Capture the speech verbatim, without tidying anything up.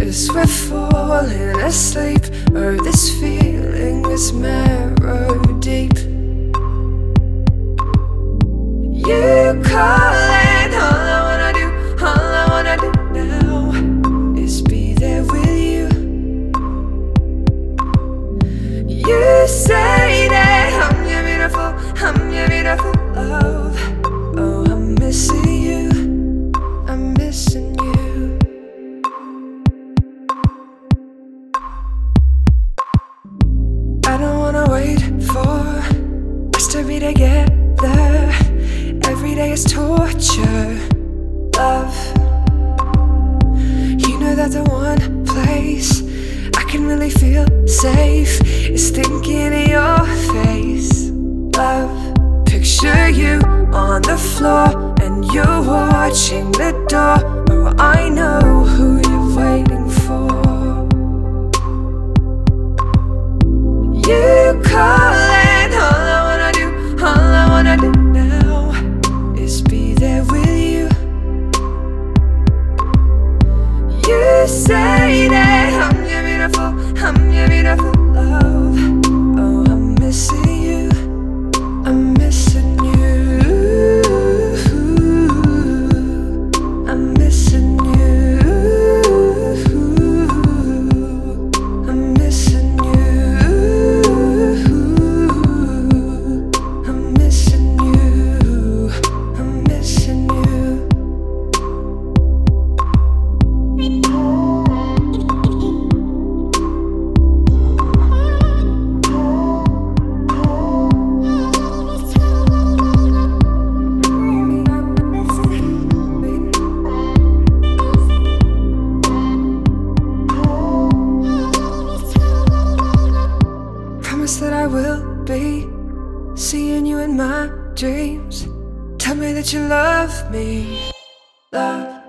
'cause we're falling asleep. Oh, this feeling is marrow deep. You calling, all I wanna do, all I wanna do now is be there with you. You say that I'm your beautiful, I'm your beautiful love. Oh, I'm missing you, I'm missing you. I don't wanna wait for us to be together. Every day is torture, love. You know that the one place I can really feel safe is thinking of your face, love. Picture you on the floor and you're watching the door. Oh, I know who you're waiting for. You calling, all I wanna do, all I wanna do now is be there with you. You say that I'm your beautiful, I'm your beautiful love. Oh, I'm missing you, I'm missing you. I'm missing you. I'm missing you. I'm missing you. I'm missing you. Promise that I will be seeing you in my dreams. Tell me that you love me, love.